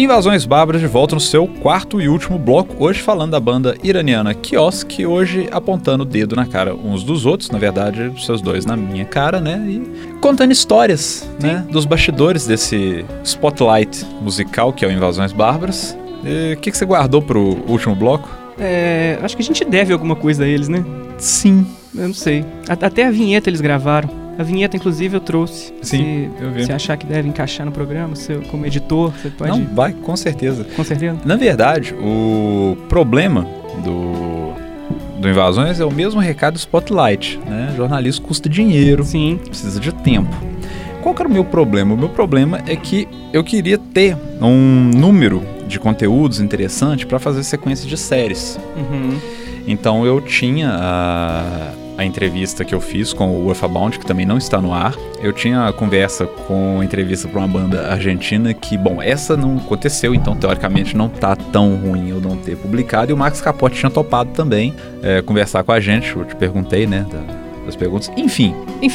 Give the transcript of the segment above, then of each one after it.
Invasões Bárbaras de volta no seu quarto e último bloco, hoje falando da banda iraniana Kiosk, hoje apontando o dedo na cara uns dos outros, na verdade, os seus dois na minha cara, né? E contando histórias, né? Dos bastidores desse spotlight musical que é o Invasões Bárbaras. O que você guardou pro último bloco? Acho que a gente deve alguma coisa a eles, né? Sim. Eu não sei. Até a vinheta eles gravaram. A vinheta, inclusive, eu trouxe. Sim, eu vi. Se achar que deve encaixar no programa, como editor, você pode... Não, vai, com certeza. Com certeza. Na verdade, o problema do Invasões é o mesmo recado do Spotlight, né? Jornalismo custa dinheiro, sim, precisa de tempo. Qual que era o meu problema? O meu problema é que eu queria ter um número de conteúdos interessante para fazer sequência de séries. Uhum. Então eu tinha a entrevista que eu fiz com o Earthbound, que também não está no ar. Eu tinha a conversa com a entrevista para uma banda argentina que, bom, essa não aconteceu, então teoricamente não tá tão ruim eu não ter publicado. E o Max Capote tinha topado também conversar com a gente. Eu te perguntei, né, das perguntas. Enfim.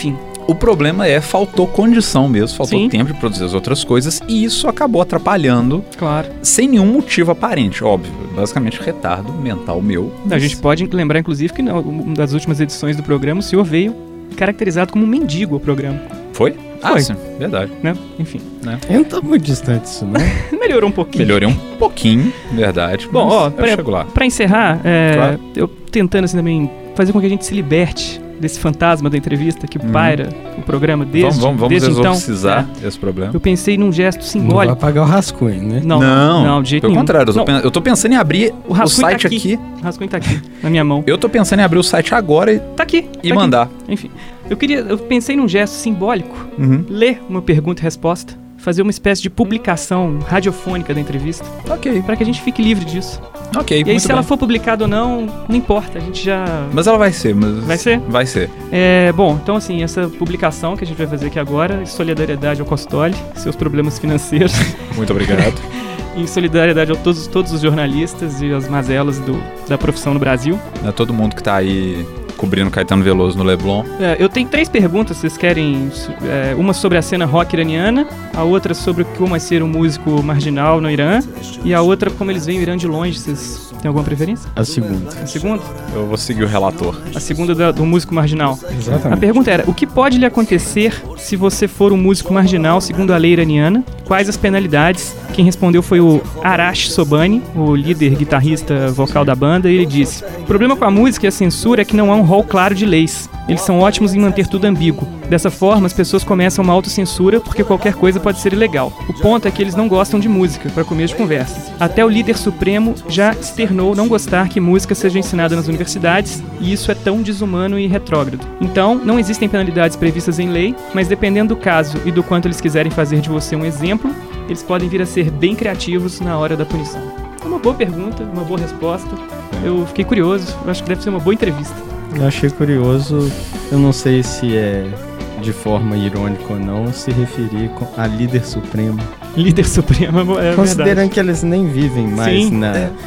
O problema faltou condição mesmo, faltou tempo de produzir as outras coisas e isso acabou atrapalhando, claro, sem nenhum motivo aparente, óbvio, basicamente retardo mental meu. A gente pode lembrar, inclusive, que uma das últimas edições do programa o senhor veio caracterizado como um mendigo ao programa. Foi? Ah, sim, verdade. Né? Enfim. Né? Eu não tô muito distante disso, né? Melhorou um pouquinho. Melhorei um pouquinho, verdade. Bom, ó, pra encerrar, claro, eu tentando assim também fazer com que a gente se liberte desse fantasma da entrevista que paira o programa desde vamos exorcizar então, esse problema. Eu pensei num gesto simbólico. Não vai apagar o rascunho, né? Não, de jeito pelo nenhum. contrário, eu tô pensando em abrir o site aqui. O rascunho tá aqui, na minha mão. Eu tô pensando em abrir o site agora e tá aqui, e mandar. Aqui. Enfim, eu pensei num gesto simbólico, ler uma pergunta e resposta, fazer uma espécie de publicação radiofônica da entrevista. Ok. Pra que a gente fique livre disso. Ok, e aí, se ela for publicada ou não importa, a gente já... Mas ela vai ser. Vai ser? Vai ser. Bom, então assim, essa publicação que a gente vai fazer aqui agora, em solidariedade ao Costoli, seus problemas financeiros. Muito obrigado. Em solidariedade a todos os jornalistas e as mazelas da profissão no Brasil. É todo mundo que tá aí cobrindo Caetano Veloso no Leblon. Eu tenho 3 perguntas, vocês querem? Uma sobre a cena rock iraniana, a outra sobre como é ser um músico marginal no Irã, e a outra como eles veem o Irã de longe. Vocês têm alguma preferência? A segunda. A segunda? Eu vou seguir o relator. A segunda do músico marginal. Exatamente. A pergunta era, o que pode lhe acontecer se você for um músico marginal segundo a lei iraniana? Quais as penalidades? Quem respondeu foi o Arash Sobhani, o líder guitarrista vocal da banda, e ele disse: o problema com a música e a censura é que não há um rol claro de leis. Eles são ótimos em manter tudo ambíguo. Dessa forma, as pessoas começam uma autocensura porque qualquer coisa pode ser ilegal. O ponto é que eles não gostam de música, para começo de conversa. Até o líder supremo já externou não gostar que música seja ensinada nas universidades, e isso é tão desumano e retrógrado. Então, não existem penalidades previstas em lei, mas dependendo do caso e do quanto eles quiserem fazer de você um exemplo, eles podem vir a ser bem criativos na hora da punição. É uma boa pergunta, uma boa resposta. Eu fiquei curioso, eu acho que deve ser uma boa entrevista. Eu achei curioso, eu não sei se é de forma irônica ou não, se referir a líder supremo. Líder supremo é considerando verdade. Que eles nem vivem mais Sim,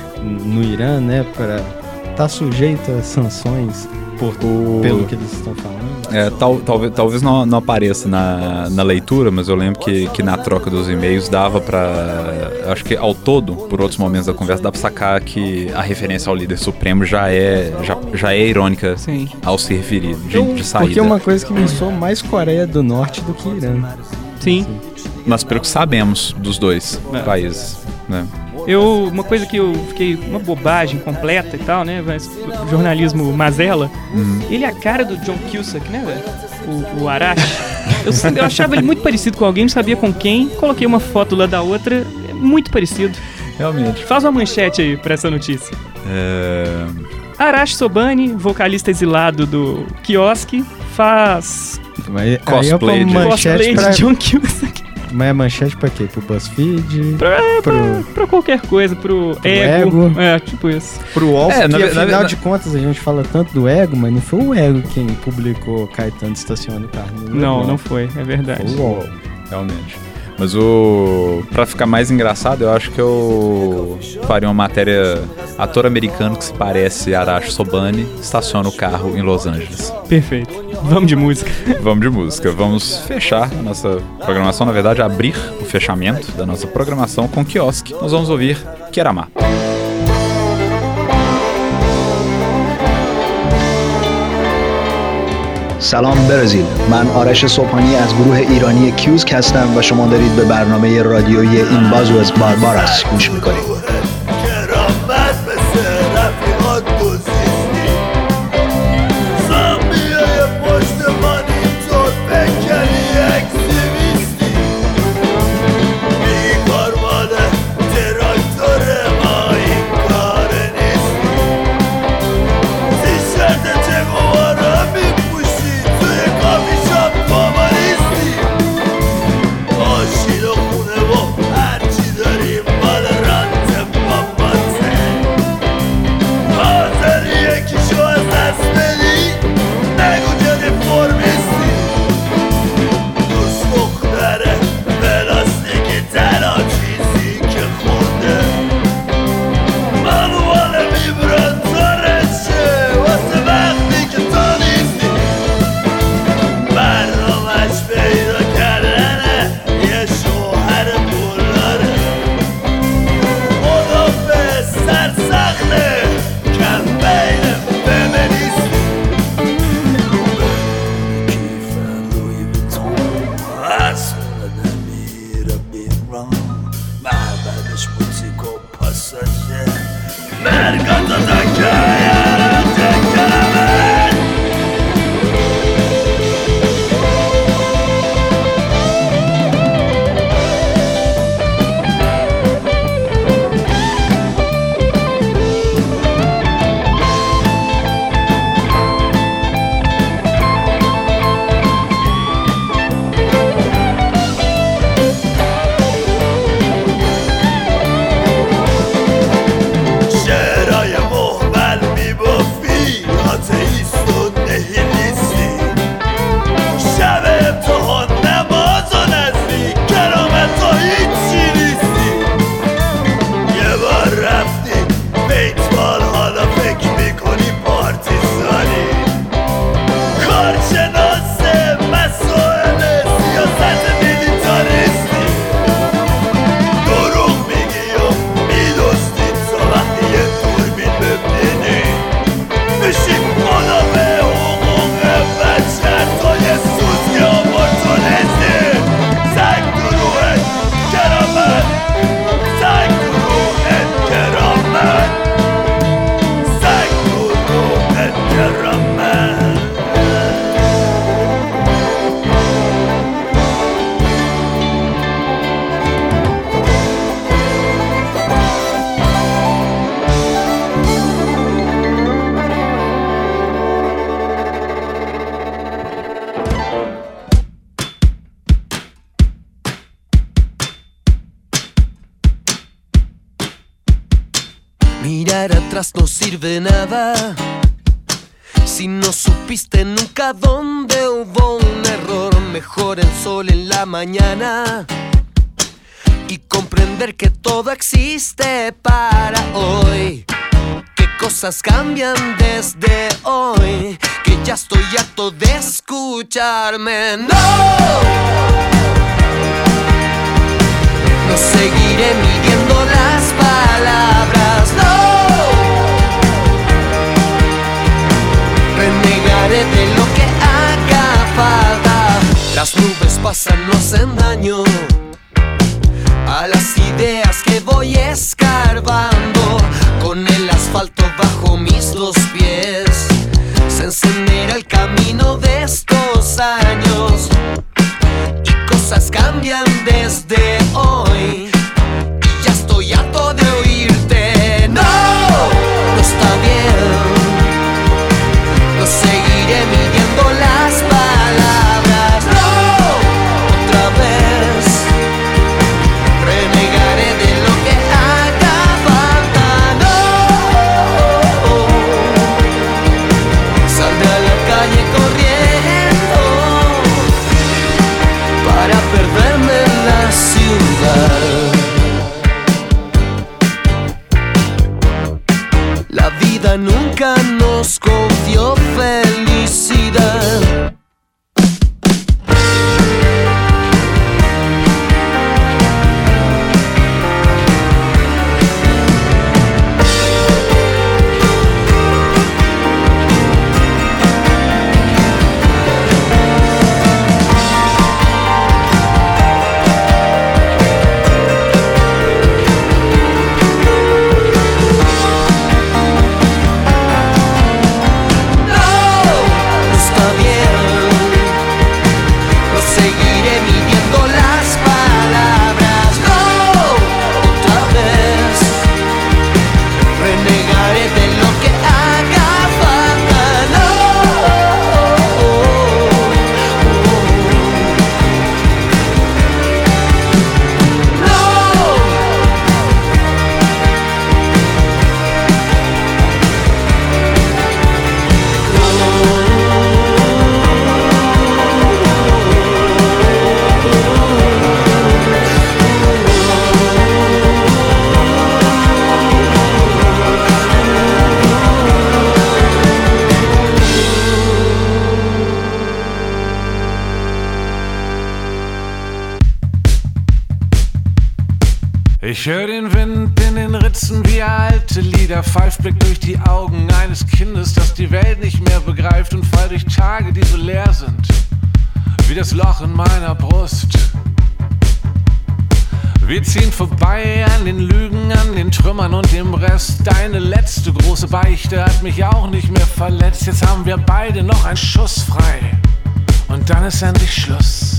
no Irã, né, para estar sujeito a sanções pelo que eles estão falando. Talvez não apareça na leitura, mas eu lembro que na troca dos e-mails dava pra... Acho que ao todo, por outros momentos da conversa, dá pra sacar que a referência ao líder supremo já é irônica. Sim. Ao se referir de saída. Porque é uma coisa que me soa mais Coreia do Norte do que Irã. Sim. Mas pelo que sabemos dos dois países, né? Uma coisa que eu fiquei uma bobagem completa e tal, né? Mas jornalismo mazela. Ele é a cara do John Cusack, né, velho? O Arash. Eu achava ele muito parecido com alguém, não sabia com quem. Coloquei uma foto lá da outra, é muito parecido. Realmente. Faz uma manchete aí pra essa notícia. Arash Sobhani, vocalista exilado do Kiosk, faz cosplay de John Cusack. Mas é manchete pra quê? Pro BuzzFeed? Pra qualquer coisa, pro Ego. Tipo isso. Pro UOL, porque afinal de contas a gente fala tanto do Ego, mas não foi o Ego quem publicou Caetano estaciona o carro. Não foi, é verdade. Foi o UOL. Realmente. Mas pra ficar mais engraçado, eu acho que eu faria uma matéria: ator americano que se parece a Arash Sobhani estaciona o carro em Los Angeles. Perfeito. Vamos de música. Vamos fechar a nossa programação, na verdade, abrir fechamento da nossa programação com Quiosque. Nós vamos ouvir Keramah. سلام برزیل، من آرش صبحانی از گروه ایرانی کیوسک هستم و شما دارید به برنامه رادیویی این بازو از بارباراس گوش میکنید. Mirar atrás no sirve nada si no supiste nunca dónde hubo un error. Mejor el sol en la mañana y comprender que todo existe para hoy. Que cosas cambian desde hoy, que ya estoy harto de escucharme. No seguiré midiendo las palabras, no. Renegaré de lo que haga falta. Las nubes pasan, no hacen daño a las ideas que voy escarbando. Con el asfalto bajo mis dos pies se encenderá el camino de estos años. Y cosas cambian desde hoy, y ya estoy harto de oírte. No, no está bien. No seguiré midiendo las palabras. No, otra vez renegaré de lo que haga falta. No, saldré a la calle corriendo para perderme en la ciudad. Ich höre den Wind in den Ritzen wie alte Lieder, Pfeifblick durch die Augen eines Kindes, das die Welt nicht mehr begreift und fall durch Tage, die so leer sind, wie das Loch in meiner Brust. Wir ziehen vorbei an den Lügen, an den Trümmern und dem Rest. Deine letzte große Beichte hat mich auch nicht mehr verletzt. Jetzt haben wir beide noch einen Schuss frei und dann ist endlich Schluss.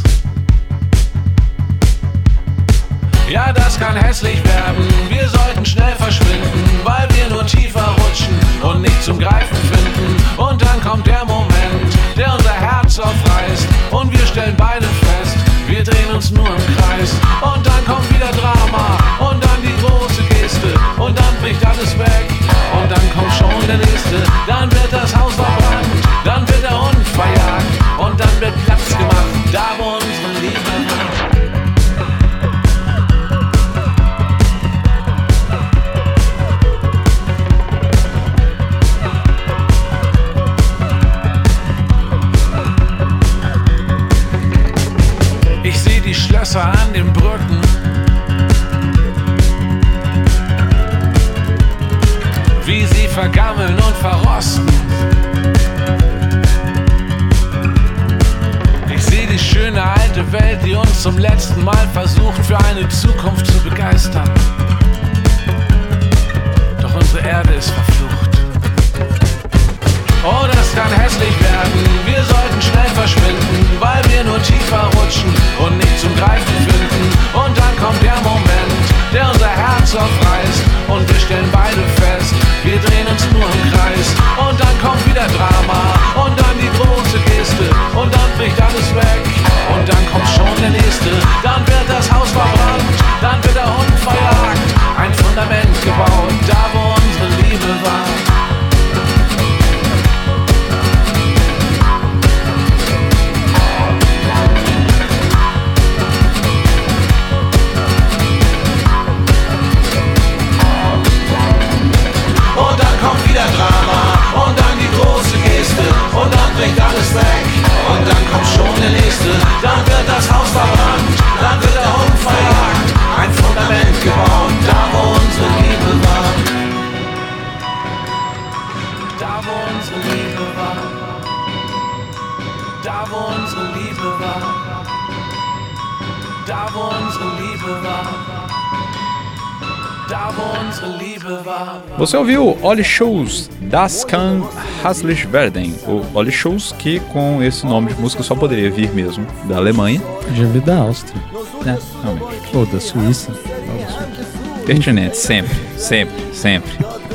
Ja, das kann hässlich werden, wir sollten schnell verschwinden, weil wir nur tiefer rutschen und nicht zum Greifen finden. Und dann kommt der Moment, der unser Herz aufreißt und wir stellen beide fest, wir drehen uns nur im Kreis. Und dann kommt wieder Drama und dann die große Geste und dann bricht alles weg und dann kommt schon der Nächste. Dann wird das Haus verbrannt, dann wird der Hund verjagt und dann wird Platz gemacht, da wo unsere Liebe war. Schlösser an den Brücken, wie sie vergammeln und verrosten. Ich sehe die schöne alte Welt, die uns zum letzten Mal versucht, für eine Zukunft zu begeistern. Doch unsere Erde ist verflucht. Oh, das kann hässlich werden, wir sollten schnell verschwinden, weil wir nur tiefer rutschen und nicht zum Greifen finden. Und dann kommt der Moment, der unser Herz aufreißt und wir stellen beide fest, wir drehen uns nur im Kreis. Und dann kommt wieder Drama und dann die große Geste und dann bricht alles weg und dann kommt schon der Nächste. Dann wird das Haus verbrannt, dann wird der Hund verjagt, ein Fundament gebaut, da wo unsere Liebe war. Drama und dann die große Geste und dann bricht alles weg und dann kommt schon der Nächste. Dann wird das Haus verbrannt, dann wird der Hund verjagt, ein Fundament gebaut, da wo unsere Liebe war. Da wo unsere Liebe war. Da wo unsere Liebe war. Da wo unsere Liebe war. Da wo unsere Liebe war. Você ouviu Olli Schulz, Das kann hässlich werden. O Olli Schulz, que com esse nome de música só poderia vir mesmo da Alemanha. Já vi da Áustria. É, realmente. Ou da Suíça. Pertinente, sempre, sempre, sempre.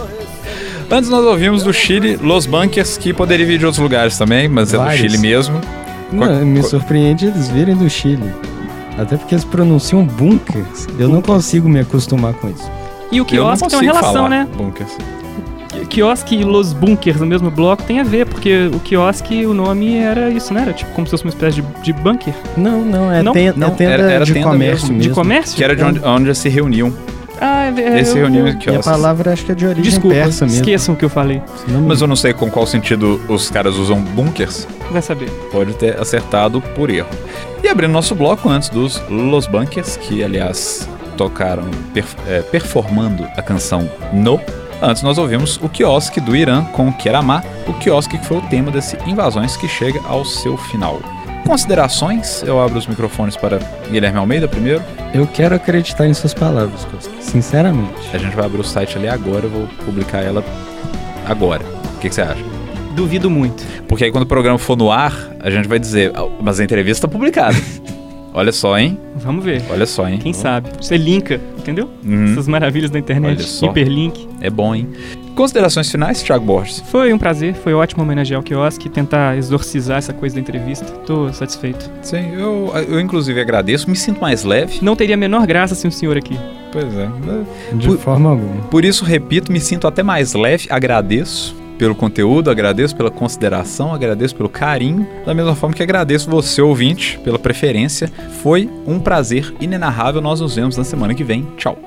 Antes nós ouvimos do Chile Los Bunkers, que poderia vir de outros lugares também, mas Vários. É do Chile mesmo. Não, me surpreende eles virem do Chile. Até porque eles pronunciam bunkers. Eu não consigo me acostumar com isso. E o quiosque tem uma relação, né? Bunkers. Quiosque e Los Bunkers no mesmo bloco tem a ver, porque o quiosque, o nome era isso, né? Era tipo como se fosse uma espécie de bunker. Não, é Não? tenda, era de tenda comércio mesmo. De comércio? Que era de onde se reuniam. Ah, Eles se reuniam em E a quiosques. palavra acho que é de origem Desculpa, persa mesmo. esqueçam o que eu falei. Mas eu não sei com qual sentido os caras usam bunkers. Vai saber. Pode ter acertado por erro. E abrindo nosso bloco antes dos Los Bunkers, que aliás tocaram performando a canção No. Antes nós ouvimos o quiosque do Irã com Keramá, o quiosque que foi o tema desse Invasões que chega ao seu final. Considerações? Eu abro os microfones para Guilherme Almeida primeiro. Eu quero acreditar em suas palavras, Costa. Sinceramente. A gente vai abrir o site ali agora, eu vou publicar ela agora. O que você acha? Duvido muito. Porque aí quando o programa for no ar, a gente vai dizer, mas a entrevista está publicada. Olha só, hein? Vamos ver. Olha só, hein? Quem sabe? Você linka, entendeu? Essas maravilhas da internet. Olha só. Hiperlink. É bom, hein? Considerações finais, Thiago Borges? Foi um prazer, foi ótimo homenagear o quiosque e tentar exorcizar essa coisa da entrevista. Tô satisfeito. Sim, eu inclusive agradeço, me sinto mais leve. Não teria a menor graça sem o senhor aqui. Pois é. De forma alguma. Por isso, repito, me sinto até mais leve, agradeço pelo conteúdo, agradeço pela consideração, agradeço pelo carinho, da mesma forma que agradeço você, ouvinte, pela preferência. Foi um prazer inenarrável, nós nos vemos na semana que vem. Tchau!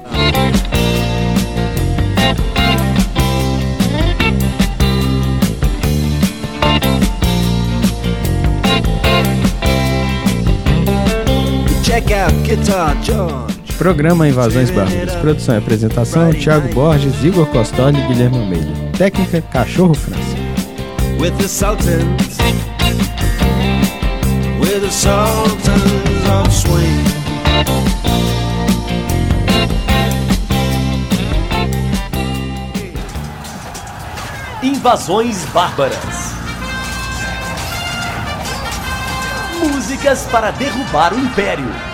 Check out Guitar George. Programa Invasões Bárbaras. Produção e apresentação, Thiago Borges, Igor Costoli e Guilherme Almeida. Técnica, Cachorro França. With the Sultans, with the Sultans of Swing. Invasões Bárbaras. Músicas para derrubar o Império.